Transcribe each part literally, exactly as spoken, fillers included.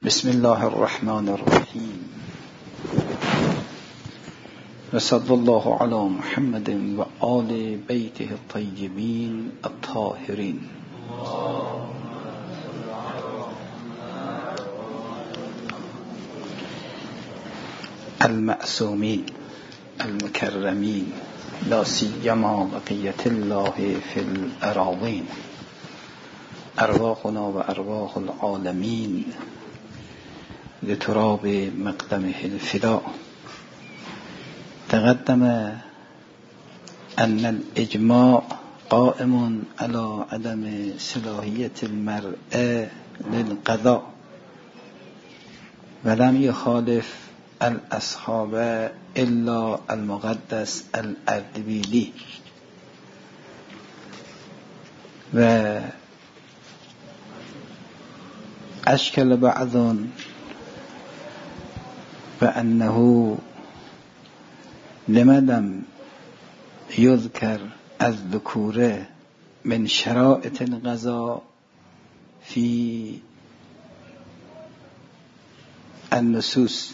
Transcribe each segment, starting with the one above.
بسم الله الرحمن الرحیم و صلی الله علی محمد و آل بیته الطیبین الطاهرین. المعصومین المکرمین لا سیما بقیة الله فی الاراضین، ارواحنا و ارواح العالمین لتراب مقدمه الفداء. تقدم أن الإجماع قائم على عدم صلاحية المرء للقضاء، ولم يخالف الأصحاب إلا المقدس الأردبيلي. و أشكل بعض فأنه لما لم يذكر الذكور من شرائط القضاء في النصوص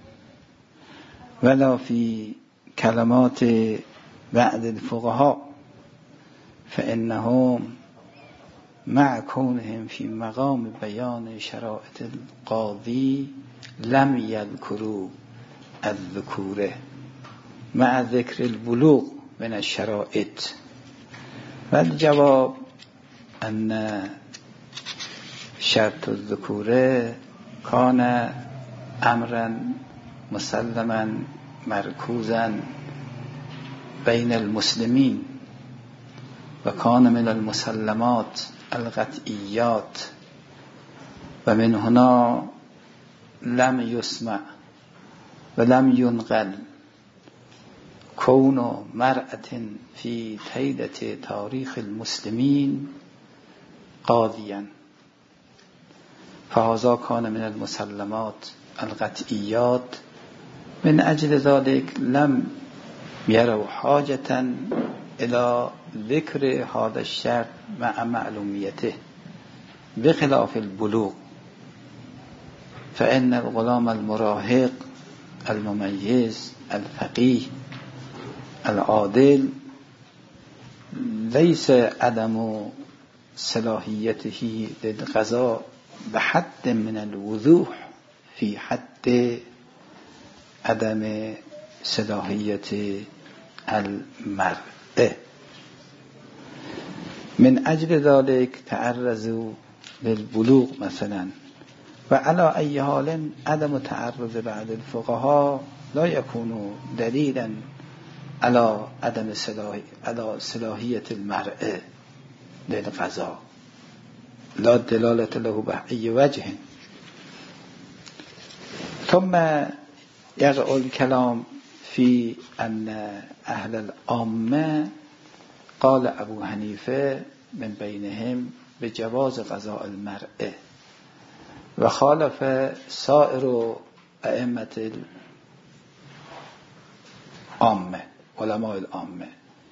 ولا في كلمات بعض الفقهاء، فإنهم مع كونهم في مقام بيان شرائط القاضي لم يذكروا الذكور مع ذكر البلوغ من الشرائط. والجواب أن شرط الذكور كان أمرا مسلما مركوزا بين المسلمين، وكان من المسلمات القطعيات، ومن هنا لم يسمع ولم ينقل كون مرأة في تيدة تاريخ المسلمين قاضيا، فهذا كان من المسلمات القطعيات. من أجل ذلك لم يروا حاجة إلى ذكر هذا الشرط مع معلوميته، بخلاف البلوغ، فإن الغلام المراهق المميز الفقيه العادل ليس عدم صلاحيته للقضاء بحد من الوضوح في حد عدم صلاحية المرء. من أجل ذلك تعرضوا للبلوغ مثلا. وعلى أي حال عدم تعرض بعض الفقهاء لا يكون دليلا على عدم صلاحية على صلاحية المرء للقضاء، لا دلالة له بأي وجه. ثم يقع الكلام في أن أهل العامة قال أبو حنيفة من بينهم بجواز قضاء المرء، وخالف سائر أئمة العامة علماء العامة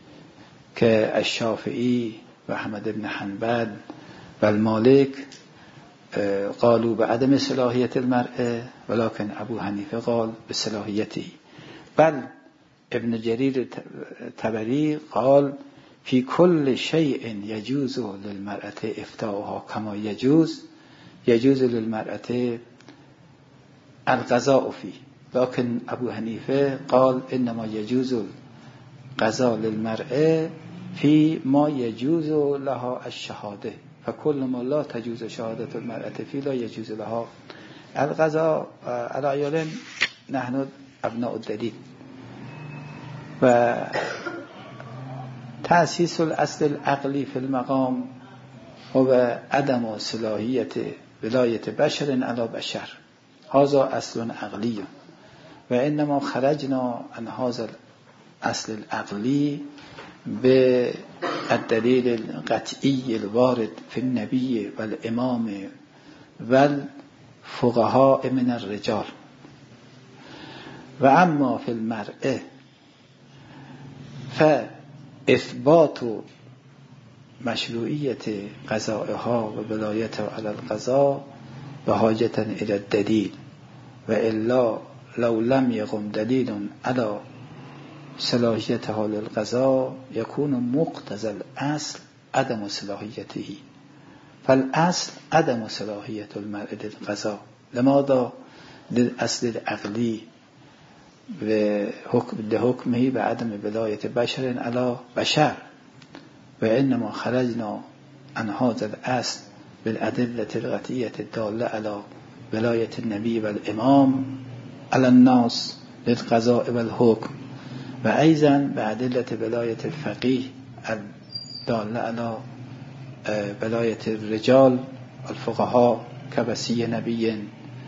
كالشافعي وأحمد بن حنبل والمالك قالوا بعدم صلاحية المرء، ولكن أبو حنيفة قال بصلاحيته. بل ابن جرير الطبري قال في كل شيء يجوز للمرأة إفتاؤها كما يجوز يجوز للمرأة القضاء فيه، لكن أبو حنيفة قال إنما يجوز القضاء للمرأة في ما يجوز لها الشهادة، فكل ما لا تجوز شهادة المرأة فيه لا يجوز لها القضاء. على أيال نحن أبناء الدليل. و تأسيس الأصل العقلي في المقام هو عدم صلاحية ولاية بشر على بشر، هذا أصل عقلي، وإنما خرجنا عن هذا الأصل العقلي بالدليل القطعي الوارد في النبي والإمام والفقهاء من الرجال. وأما في المرء فإثبات مشروعیت قضائها و ولایت علی القضاء بحاجة إلى الدليل وإلا لو لم يقم دليل على صلاحيتها للقضاء يكون مقتضى الأصل عدم صلاحيته فالأصل عدم صلاحية المرء للقضاء لماذا للأصل العقلي لحكمه بعدم ولاية بشر على بشر وإنما خرجنا عن هذا الأصل بالأدلة القطعية الدالة على ولاية النبي والإمام على الناس للقضاء والحكم وأيضا بأدلة ولاية الفقيه الدالة على ولاية الرجال الفقهاء كوصي نبي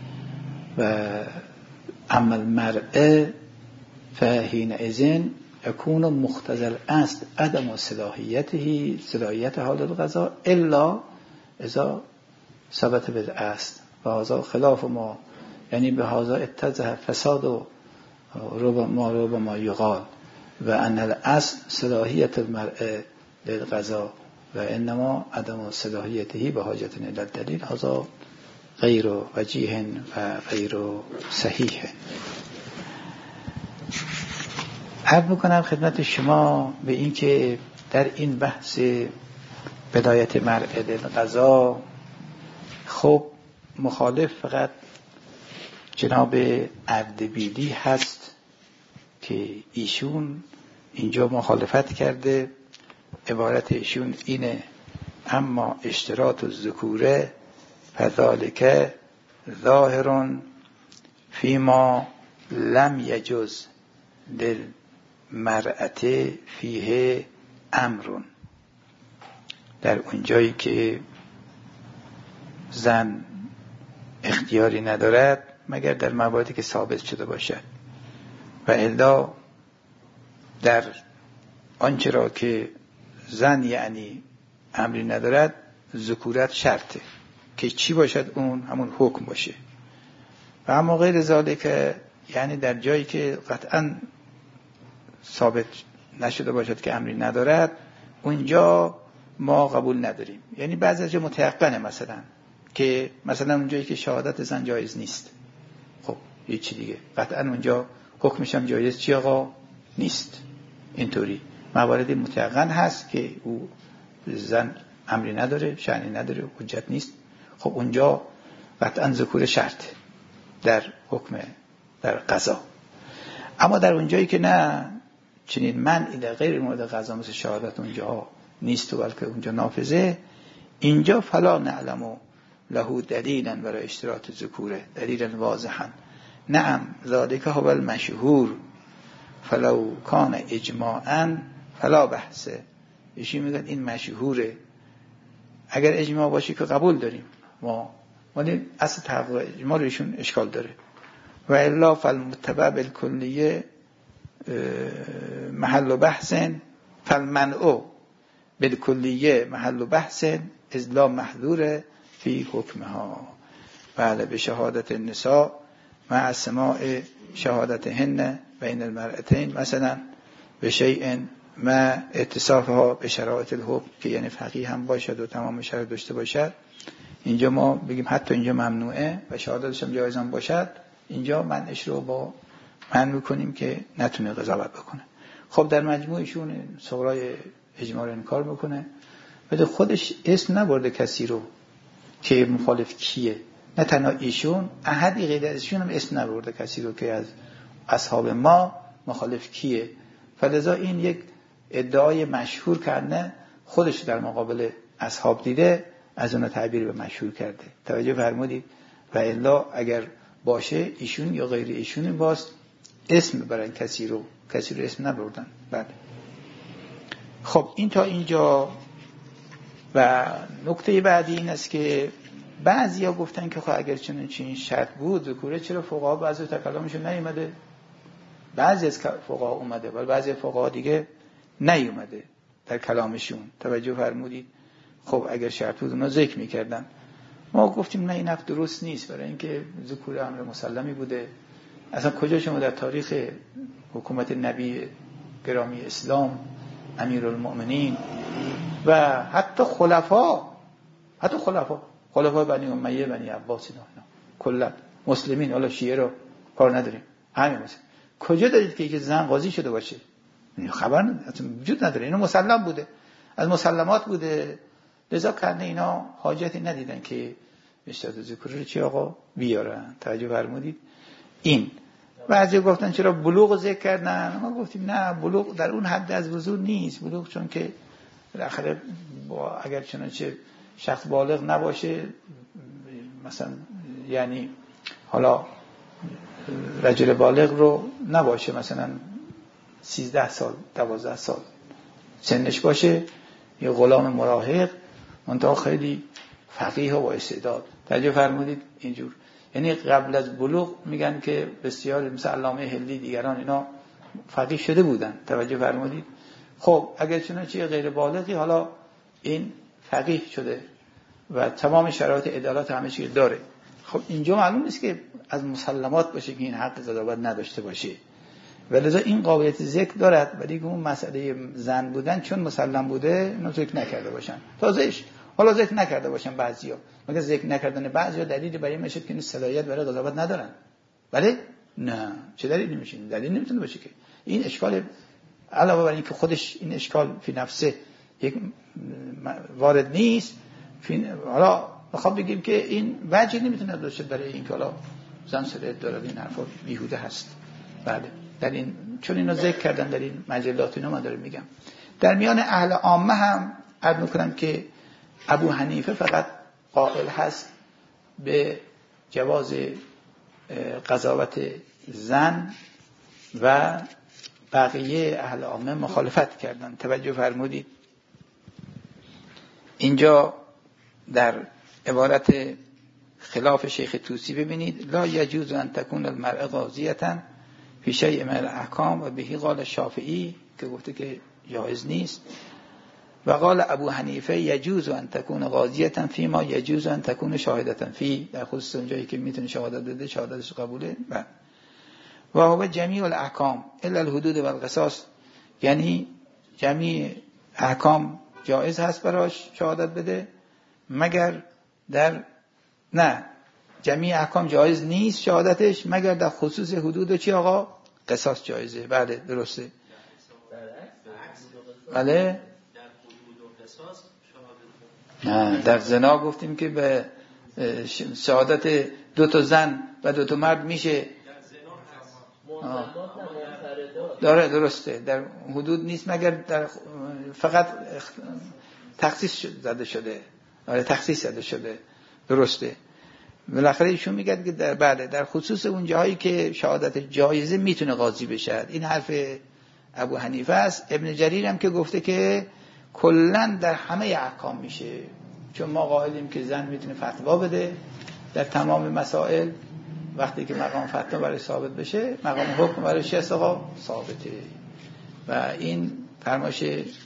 وأما المرء فحينئذ يكون مقتضى الأصل عدم صلاحيته صلاحيتها للقضاء إلا إذا ثبت بالأصل وهذا خلاف ما يعني بهذا اتضح فساد ما ربما يقال وأن الأصل صلاحية المرء للقضاء وإنما عدم صلاحيته بحاجة إلى الدليل هذا غیر وجیه و غیر صحیح. عرض میکنم خدمت شما به این که در این بحث بدایت مرء للقضاء خب مخالف فقط جناب اردبیلی هست که ایشون اینجا مخالفت کرده. عبارت ایشون اینه: اما اشتراط الذکوره فذلك ظاهر فيما لم يجوز للمرأة فيه امر. در اونجایی که زن اختیاری ندارد مگر در مواردی که ثابت شده باشد و الا در آنچه را که زن یعنی امری ندارد ذکورت شرطه که چی باشد اون همون حکم باشه. و اما غیر ذالک یعنی در جایی که قطعا ثابت نشده باشد که امری ندارد اونجا ما قبول نداریم. یعنی بعضی از جا متيقنه مثلا که مثلا اونجایی که شهادت زن جایز نیست خب یه چی دیگه قطعا اونجا حکمش هم جایز چی آقا نیست. اینطوری مواردی متيقن هست که او زن امری نداره شأنی نداره حجت نیست خب اونجا قطعا ذکور شرط در حکم در قضا. اما در اونجایی که نه چنین منعی در غیر مورد قضا مثل شهادت اونجا نیست و بلکه اونجا نافذه اینجا فلا نعلم له دلیلا برای اشتراط ذکوره دلیلا واضحا نعم ذالک هو المشهور فلو کان اجماعا فلا بحثه. ایشی میگن این مشهوره اگر اجماع باشه که قبول داریم ما ولی اصل تحقق اجماع روشون اشکال داره و الا فالمتبع بالکلیه محل بحث فالمنع بالکلیه محل بحث اذ لا محذور فی حکمها. بله به شهادت النساء مع سماع شهادتهن بین المرأتین مثلا به شیء ما اتصافها به شرایط الحکم که یعنی فقیه هم باشد و تمام شرایط داشته باشد اینجا ما بگیم حتی اینجا ممنوعه و شهادتش هم جایز هم باشد اینجا منعش رو با من میکنیم که نتونه قضاوت بکنه. خب در مجموعشون صغرای اجماع رو انکار میکنه ولی خودش اسم نبرده کسی رو که مخالف کیه. نه تنها ایشون احدی غیر ازشون هم اسم نبرده کسی رو که از اصحاب ما مخالف کیه. فلذا این یک ادعای مشهور کرده خودش در مقابل اصحاب دیده از اون تعبیر به مشهور کرده. توجه فرمودید؟ و الا اگر باشه ایشون یا غیر ایشون باز اسم برای کسی رو کسی رو اسم نبردن. بله خب این تا اینجا. و نکته بعدی این است که بعضیا گفتن که خب اگر چنین چین شرط بود ذکوره چرا فقها بعضی تکلمشون نیومده بعضی از فقها اومده ولی بعضی فقها دیگه نیومده در کلامشون. توجه فرمودید؟ خب اگر شرط بود اونا ذکر میکردن. ما گفتیم نه این حرف درست نیست برای اینکه ذکور امر مسلمی بوده. اصلا کجا شما در تاریخ حکومت نبی گرامی اسلام امیرالمؤمنین و حتی خلفا حتی خلفا خلفای بنی امیه، بنی عباس، اینا کلا مسلمین، حالا شیعه رو کار نداریم، همین مثلا کجا دارید که یک زن قاضی شده باشه؟ خبر اصلا وجود نداره. اینو مسلم بوده، از مسلمات بوده، لذا کرده اینا حاجتی ندیدن که اشتاد ذکر رو چی آقا بیارن. توجه فرمودید؟ این بعضی گفتن چرا بلوغ ذکر کردن؟ ما گفتیم نه، بلوغ در اون حد از وضوح نیست. بلوغ چون که بالاخره با اگر چنانچه شخص بالغ نباشه، مثلا یعنی حالا رجل بالغ رو نباشه، مثلا سیزده سال دوازده سال سنش باشه، یه غلام مراهق منتها خیلی فقیه و با استعداد. توجه فرمودید؟ اینجور یعنی قبل از بلوغ میگن که بسیار مثل علامه هلی دیگران اینا فقیه شده بودن. توجه فرمودید؟ خب اگر چنانچه غیر بالغی حالا این فقیه شده و تمام شرایط عدالت همه چیز داره، خب اینجا معلوم نیست که از مسلمات باشه که این حق قضاوت نداشته باشه، ولذا این قابلیت ذکر دارد، ولی که اون مسئله زن بودن چون مسلم بوده اینو ذکر نکرده باشن. تازهش حالا ذکر نکرده باشن بعضیا، مگر ذکر نکردن بعضیا دلیلی برای میشه که این صلاحیت برای قضاوت ندارن. بله؟ نه، چه دلیلی میشه؟ دلیل نمیتونه باشه که این اشکال، علاوه بر این که خودش این اشکال فی نفسه یک وارد نیست، حالا میخوام بگیم که این وجهی نمیتونه داشته برای این که حالا زن صلاحیت داره، این حرفا بیهوده هست. بله، در این چون اینو ذکر کردن در این مجلات اینا من دارم میگم. در میان اهل عامه هم عرض میکنم که ابو حنیفه فقط قائل هست به جواز قضاوت زن و بقیه اهل عامه مخالفت کردن. توجه فرمودید؟ اینجا در عبارت خلاف شیخ طوسی ببینید: لا یجوز ان تکون المرأة قاضیة فی شیء من الاحکام و بهی قال شافعی، که گفته که جایز نیست، و قال ابو حنیفه یجوز ان تکون قاضیة فی ما یجوز ان تکون شاهدة فی، در خصوص اون جایی که میتونه شهادت بده شهادتش قبوله. و هو جمیع الاحکام الا الحدود و القصاص، یعنی جمیع احکام جایز هست براش شهادت بده، مگر در نه جمیع احکام جایز نیست شهادتش مگر در خصوص حدود چی آقا؟ قصاص جایزه. بله درسته. بله نه، در زنا گفتیم که به شهادت دو تا زن و دو تا مرد میشه. داره درسته، در حدود نیست مگر در فقط تخصیص زده شده. آره تخصیص زده شده، درسته. بالاخره ایشون میگه که در بله در خصوص اون جاهایی که شهادت جایزه میتونه قاضی بشه. این حرف ابو حنیفه است. ابن جریر هم که گفته که کلا در همه احکام میشه، چون ما قائلیم که زن میتونه فتوا بده در تمام مسائل. وقتی که مقام فتوا برای ثابت بشه، مقام حکم برای چه آقا؟ ثابته. و این فرمایش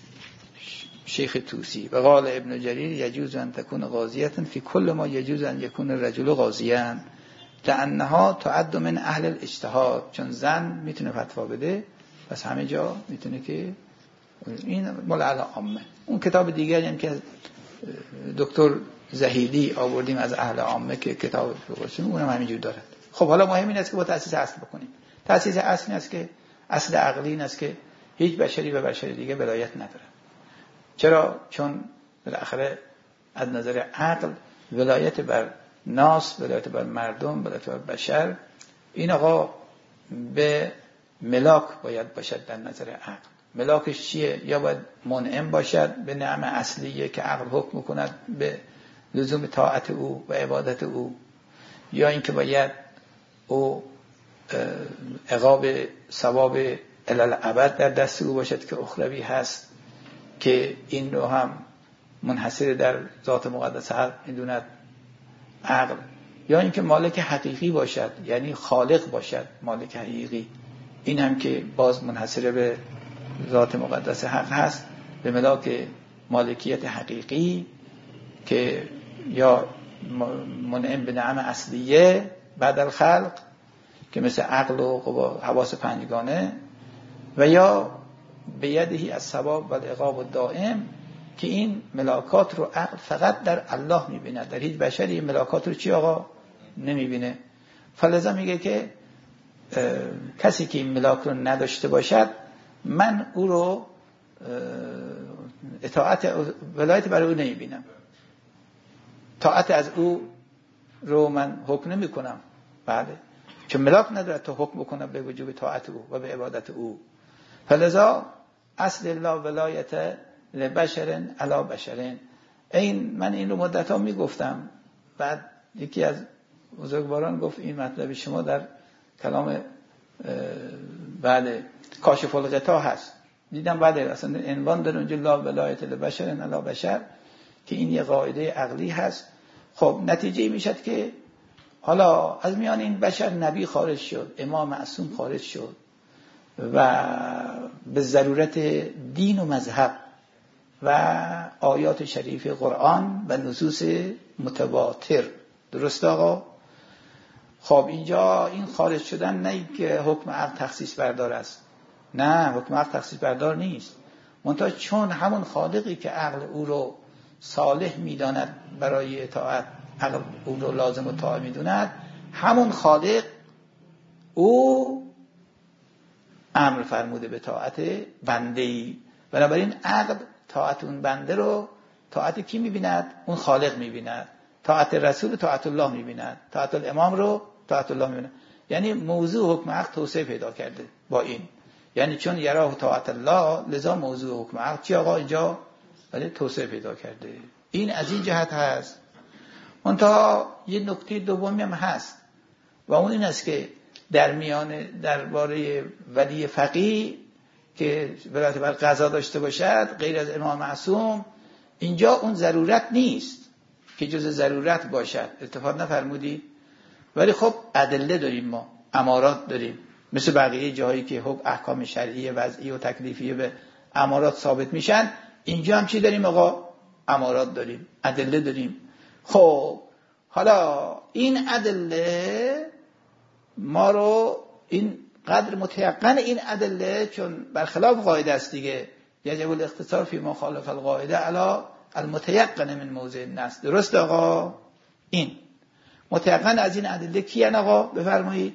شیخ طوسی. و قال ابن جریر یجوز ان تکون قاضیة فی کل ما یجوز ان یکون الرجل قاضیاً لانها تعد من اهل الاجتهاد، چون زن میتونه فتوا بده پس همه جا میتونه که این مال اهل عامه. اون کتاب دیگری هم که دکتر زهیدی آوردیم از اهل عامه که کتاب فقهشون، اونم همینجور داره. خب حالا مهم این است که با تأسیس اصل بکنیم. تأسیس اصل این است که اصل عقلی این است که هیچ بشری به بشری دیگه ولایت نداره. چرا؟ چون بالاخره از نظر عقل ولایت بر ناس، ولایت بر مردم، ولایت بر بشر، این آقا به ملاک باید باشد. در نظر عقل ملاکش چیه؟ یا باید منعم باشد به نعم اصلیه که عقل حکم کند به لزوم طاعت او و عبادت او، یا اینکه باید او عقاب ثواب الالعبد در دست او باشد که اخروی هست، که این رو هم منحصر در ذات مقدس حق میدوند عقل، یا اینکه مالک حقیقی باشد، یعنی خالق باشد مالک حقیقی، این هم که باز منحصر به ذات مقدس حق هست، به ملاک مالکیت حقیقی که یا منعم به نعم اصلیه بعد الخلق که مثل عقل و حواس پنجگانه، و یا به یدهی از ثواب و العقاب الدائم که این ملاکات رو عقل فقط در الله میبیند، در هیچ بشری این ملاکات رو چی آقا نمیبینه. فلذا میگه که کسی که این ملاک رو نداشته باشد من او رو اطاعت ولایت برای او نمیبینم، طاعت از او رو من حکم نمی کنم. بله، چون ملاک نداره تا حکم بکنم به وجوب طاعت او و به عبادت او. فلذا اصل الله ولایت لبشر علی بشر. این من این رو مدت ها می گفتم، بعد یکی از بزرگواران گفت این مطلب شما در کلام بعد کاشف الغطا هست. دیدم بعد اصلا عنوان داره اونجا لا ولایت لبشر علی بشر، که این یه قاعده عقلی هست. خب نتیجه میشد که حالا از میان این بشر نبی خارج شد، امام معصوم خارج شد و به ضرورت دین و مذهب و آیات شریف قرآن و نصوص متواتر. درست آقا؟ خب اینجا این خارج شدن نه که حکم عقل تخصیص بردار است، نه، حکم عقل تخصیص بردار نیست، منتها چون همون خالقی که عقل او رو صالح میداند برای اطاعت، عقل او رو لازم و طاعت میدوند، همون خالق او امر فرموده به طاعت بنده‌ای. بنابراین عقل طاعت اون بنده رو طاعت کی میبیند؟ اون خالق میبیند. طاعت رسول طاعت الله میبیند، طاعت الامام رو طاعت الله میبیند. یعنی موضوع حکم عقل توسعه پیدا کرده با این، یعنی چون یراه طاعت الله لذا موضوع حکم عقل چی آقا اینجا ولی توسعه پیدا کرده. این از این جهت هست. منتها یه نکته دومی هم هست و اون این است که در میان درباره ولی فقیه که ولایت بر قضا داشته باشد غیر از امام معصوم، اینجا اون ضرورت نیست که جز ضرورت باشد، اتفاق نفرمودید؟ ولی خب ادله داریم، ما امارات داریم، مثل بقیه جاهایی که حکم احکام شرعی وضعی و تکلیفی به امارات ثابت میشن، اینجا هم چی داریم آقا؟ امارات داریم، ادله داریم. خب حالا این ادله ما رو این قدر متیقن این ادله، چون برخلاف قاعده است دیگه، یجب الاختصار فی ما خالف القاعده علی المتیقن من موضع النص. درست آقا؟ این متیقن از این ادله کیان آقا؟ بفرمایید.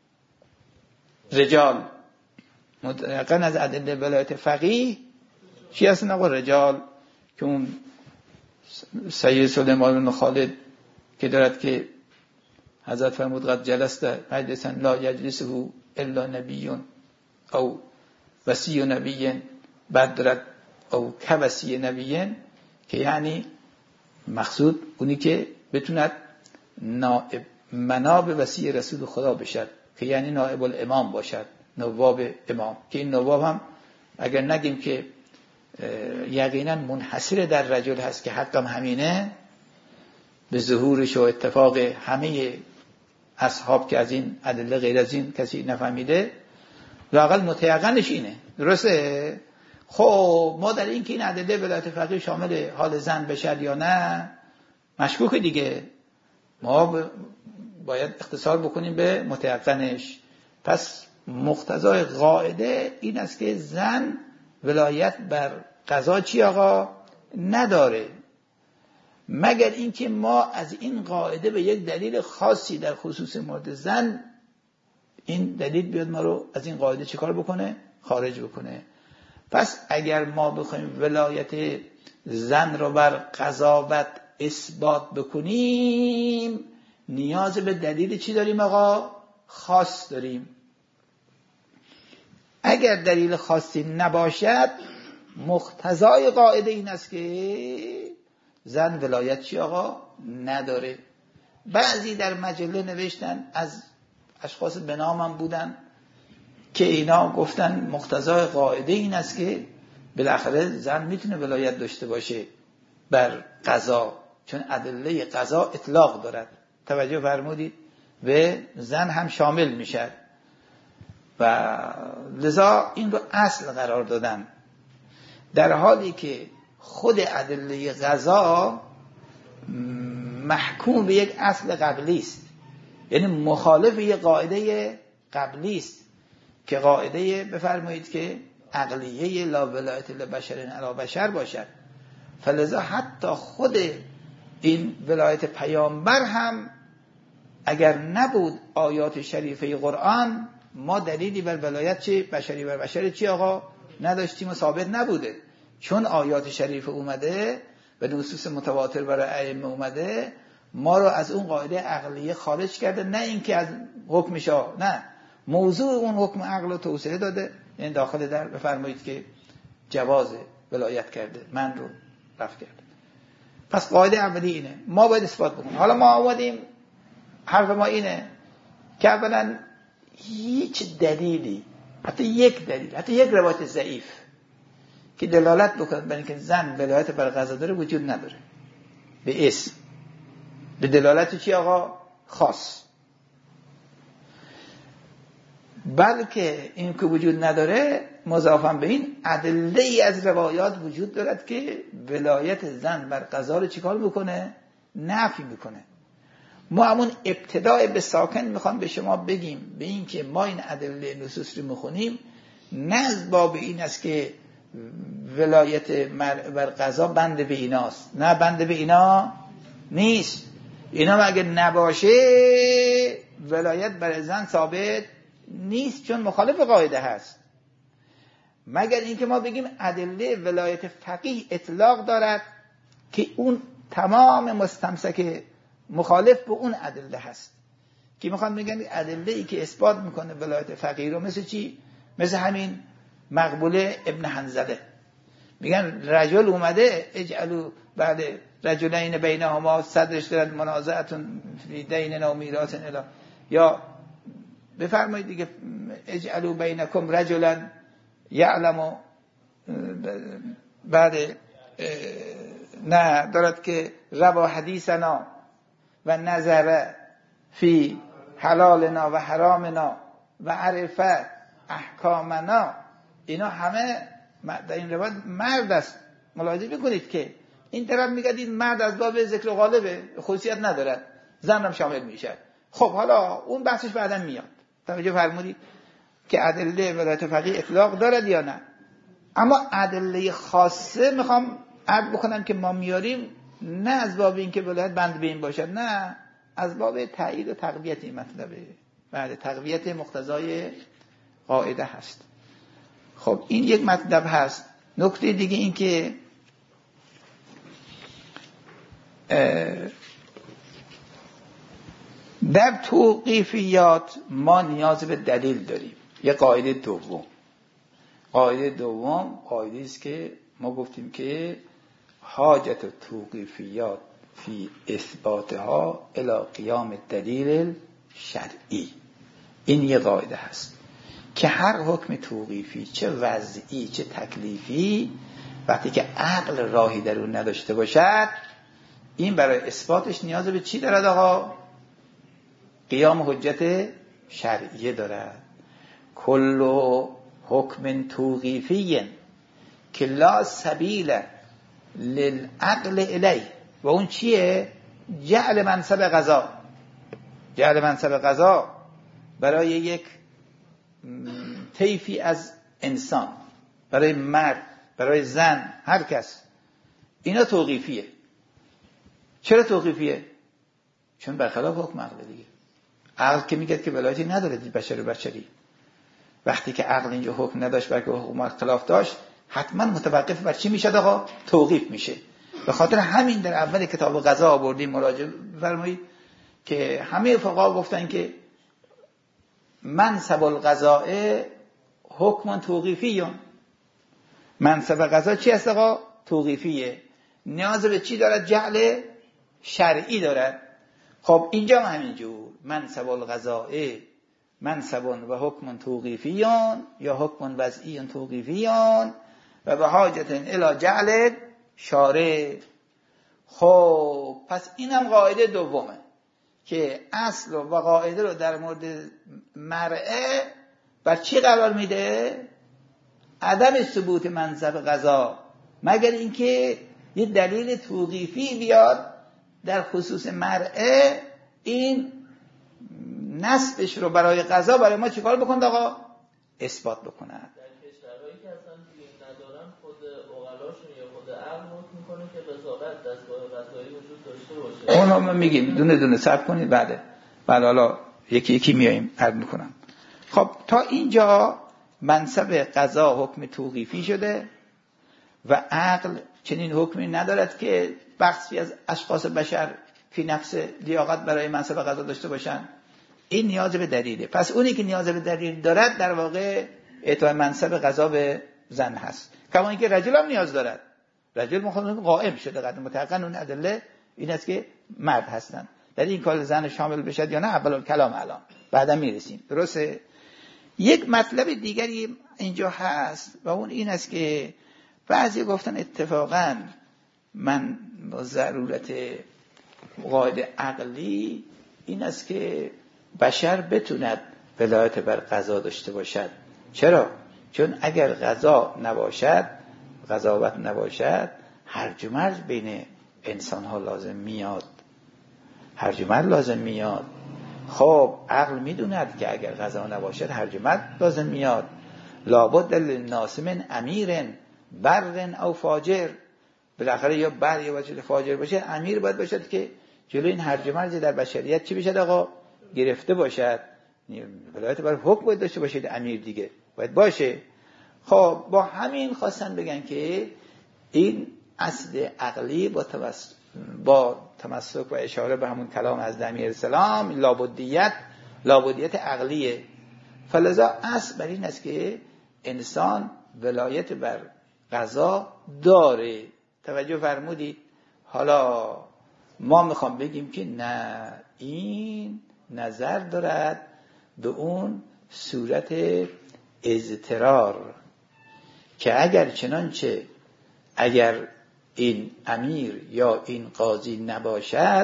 رجال. متیقن از ادله ولایت فقیه کی هستن آقا؟ رجال. که اون سید سلیمان بن خالد که دارد که حضرت فرمود قد جلست مجلسا لا یجلسه الا نبی او وصی نبی، بعد دارد او کوصی نبی، که یعنی مقصود اونی که بتوند نائب مناب وصی رسول خدا بشد، که یعنی نائب الامام باشد، نواب امام. که این نواب هم اگر نگیم که یقینا منحصر در رجل هست که حقم همینه، به ظهورش و اتفاق همه اصحاب که از این ادله غیر از این کسی نفهمیده، لااقل متیقنش اینه. درسته؟ خب ما در این که این ادله ولایت فقیه شامل حال زن بشد یا نه مشکوک دیگه، ما باید اختصار بکنیم به متیقنش. پس مقتضای قاعده این است که زن ولایت بر قضا چی آقا؟ نداره، مگر اینکه ما از این قاعده به یک دلیل خاصی در خصوص مورد زن این دلیل بیاد ما رو از این قاعده چه کار بکنه؟ خارج بکنه. پس اگر ما بخوایم ولایت زن رو بر قضاوت اثبات بکنیم نیاز به دلیل چی داریم آقا؟ خاص داریم. اگر دلیل خاصی نباشد مقتضای قاعده این است که زن ولایت چی آقا؟ نداره. بعضی در مجله نوشتن، از اشخاص به نامم بودن، که اینا گفتن مقتضای قاعده این است که بالاخره زن میتونه ولایت داشته باشه بر قضا، چون ادله قضا اطلاق دارد. توجه فرمودید؟ به زن هم شامل میشد و لذا این رو اصل قرار دادن، در حالی که خود ادله قضا محکوم به یک اصل قبلی است، یعنی مخالف یک قاعده قبلی است که قاعده بفرمایید که عقلیه لا ولایت لبشر علی بشر باشد. فلذا حتی خود این ولایت پیامبر هم اگر نبود آیات شریفه قرآن، ما دلیلی بر ولایت چه بشری بر بشری چی آقا نداشتیم و ثابت نبوده. چون آیات شریفه اومده و نصوص متواتر برای ائمه اومده، ما رو از اون قاعده عقلیه خارج کرده، نه اینکه از حکمشا، نه، موضوع اون حکم عقل رو توسعه داده. یعنی داخل در بفرمایید که جواز ولایت کرده، من رو رفع کرده. پس قاعده اولی اینه، ما باید اثبات بکنیم. حالا ما آمدیم حرف ما اینه که اولا هیچ دلیلی، حتی یک دلیل، حتی یک روایت ضعیف که دلالت بکنه بر اینکه زن ولایت بر قضا داره وجود نداره به اسم، به دلالت چی آقا؟ خاص. بلکه این که وجود نداره مضافاً به این ادله ای از روایات وجود دارد که ولایت زن بر قضا رو چیکار میکنه؟ نفی میکنه. ما همون ابتدای به ساکن میخوام به شما بگیم به این که ما این ادله نصوص رو میخونیم نه از باب این است که ولایت بر قضا بند به ایناست، نه، بند به اینا نیست. اینا اگه نباشه ولایت بر زن ثابت نیست، چون مخالف قاعده هست. مگر اینکه ما بگیم ادله ولایت فقیه اطلاق دارد که اون تمام مستمسک مخالف به اون ادله هست، که میخوام بگم ادله ای که اثبات میکنه ولایت فقیه رو، مثل چی؟ مثل همین مقبوله ابن حنظله. میگن رجل اومده اجعلوا بعد رجلین بینهما صدرش دارد منازعتون فی دین و میراث الی، یا بفرمایید دیگه اجعلوا بینکم رجلا یعلم، بعد نه دارد که روا حدیثنا و نظر فی حلالنا و حرامنا و عرفه احکامنا. اینا همه در این روایت مرد است. ملاحظه بکنید که این طرف میگه این مرد از باب ذکر غالبه، خصوصیت ندارد، زن هم شامل میشه. خب حالا اون بحثش بعدا میاد. توجه فرمودید که ادله ولایت فقیه اطلاق دارد یا نه. اما ادله خاصه میخوام عرض بکنم که ما میاریم نه از باب این که ولایت بند به این باشد، نه، از باب تایید و تقویت این مطلبه، بعد تقویت مقتضای قاعده هست. خب این یک مطلب هست. نکته دیگه این که در توقیفیات ما نیاز به دلیل داریم. یه قاعده دوم، قاعده دوم قاعده است که ما گفتیم که حاجت توقیفیات فی اثباتها الی قیام دلیل شرعی. این یه قاعده هست که هر حکم توقیفی، چه وضعی چه تکلیفی، وقتی که عقل راهی در اون نداشته باشد، این برای اثباتش نیاز به چی دارد آقا؟ قیام حجت شرعیه دارد. کل حکم توقیفی که لا سبیل للعقل الی، و اون چیه؟ جعل منصب قضا. جعل منصب قضا برای یک طیفی از انسان، برای مرد، برای زن، هر کس، اینا توقیفیه. چرا توقیفیه؟ چون برخلاف حکم عقل دیگه. عقل که میگه که ولایتی نداره بشر و بشری، وقتی که عقل اینجا حکم نداشت بلکه حکم خلاف داشت، حتما متوقف بر چی میشد آقا؟ توقیف میشه. به خاطر همین در اول کتاب قضا آوردیم، مراجعه فرمایید که همه فقها گفتن که منصب القضاء حکم توقیفیون. منصب قضا چی است آقا؟ توقیفیه. نیاز به چی دارد؟ جعل شرعی دارد. خب اینجا همینجور منصب القضاء منصب و حکم توقیفیون یا حکم وضعی توقیفیون و به حاجت الی جعل شارع. خب پس اینم قاعده دومه که اصل و قاعده رو در مورد مرعه بر چی قرار میده؟ عدم ثبوت منصب قضا، مگر اینکه یه دلیل توقیفی بیاد در خصوص مرعه، این نسبش رو برای قضا برای ما چیکار بکنه آقا؟ اثبات بکنه. در کشورهایی که اصلا دین ندارن خود عقلاشون یا خود عقل حکم میکنه که اونو ما میگیم دونه دونه صبر کنید، بعد بعد حالا یکی یکی میایم عرض میکنم. خب تا اینجا منصب قضا حکم توقیفی شده و عقل چنین حکمی ندارد که بخشی از اشخاص بشر فی نفس لیاقت برای منصب قضا داشته باشند. این نیاز به دلیله. پس اونی که نیاز به دلیل دارد در واقع اعطای منصب قضا به زن هست، کما اینکه رجل هم نیاز دارد. رجل مخاطب قائم شده قد متحقن اون ادله این است که مرد هستند. در این کار زن شامل بشد یا نه اول الکلام الان بعدا میرسیم. درسته؟ یک مطلب دیگری اینجا هست و اون این است که بعضی گفتن اتفاقا من با ضرورت قاعده عقلی این است که بشر بتوند ولایت بر قضا داشته باشد. چرا؟ چون اگر قضا نباشد، قضاوت نباشد، هرج و مرج بین انسان ها لازم میاد، هرج و مرج لازم میاد. خب عقل میدوند که اگر قضا نباشد هرج و مرج لازم میاد. لابد للناس من امیر بر او فاجر، بالاخره یا بر یا باشه فاجر باشه، امیر باید باشد که جلو این هرج و مرج در بشریت چی بشد آقا گرفته باشد. ولایت بر حکم باید داشته باشید، امیر دیگه باید باشه. خب با همین خواستن بگن که این اصل عقلی با تمسک با تمسک و اشاره به همون کلام از امیر السلام لابدیت لابدیت عقلیه. فلذا اصل بر این است که انسان ولایت بر قضا داره. توجه فرمودید؟ حالا ما میخوام بگیم که نه، این نظر دارد به اون صورت اضطرار که اگر چنانچه اگر این امیر یا این قاضی نباشد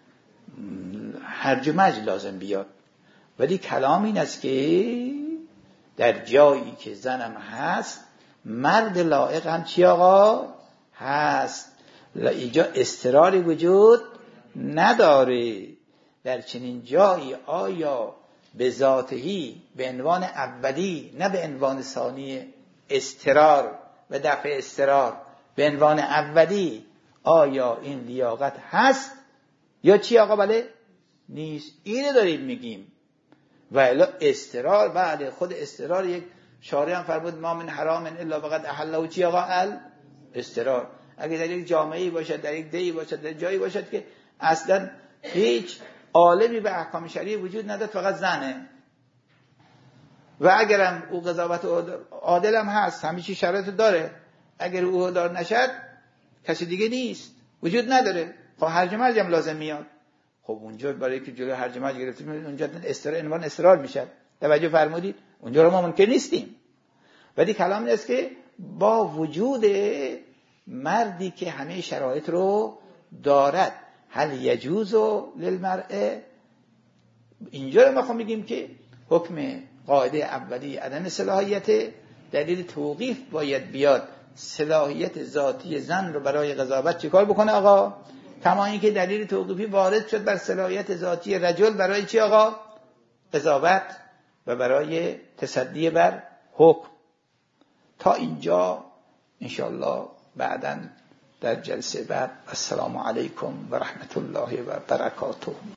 هرج و مرج لازم بیاد. ولی کلام این است که در جایی که زنم هست مرد لایق هم چی آقا هست، اینجا اضطراری وجود نداره. در چنین جایی آیا به ذاتهی به عنوان اولی نه به عنوان ثانی اضطرار و دفع اضطرار به عنوان اولی آیا این لیاقت هست یا چی آقا؟ بله نیست. اینو داریم میگیم. و الا اضطرار بعد خود اضطرار یک شارع هم فرمود ما من حرام الا فقط احله چی آقا ال اضطرار. اگه در یک جامعه‌ای باشد، در یک دیی باشد، در جایی باشد که اصلا هیچ عالمی به احکام شرعی وجود ندارد، فقط زنه و اگرم او قضاوت عادل هم هست، همه چی شرایط داره، اگر او دار نشد کسی دیگه نیست، وجود نداره، خب هرج و مرج هم لازم میاد. خب اونجا برای که جلوی هرج و مرج گرفتیم اونجا استرار عنوان استرار میشه. توجه فرمودید؟ اونجا رو ما ممکن نیستیم. ولی کلام این است که با وجود مردی که همه شرایط رو دارد، هل یجوز للمرء، اینجا رو ما خواهم میگیم که حکم قاعده اولی عدم صلاحیت، دلیل توقیف باید بیاد صلاحیت ذاتی زن رو برای قضاوت چیکار بکنه آقا؟ کما اینکه دلیل توقیفی وارد شد بر صلاحیت ذاتی رجل برای چی آقا؟ قضاوت و برای تصدی بر حکم. تا اینجا انشاءالله بعداً در جلسه بعد. السلام علیکم و رحمت الله و برکاته.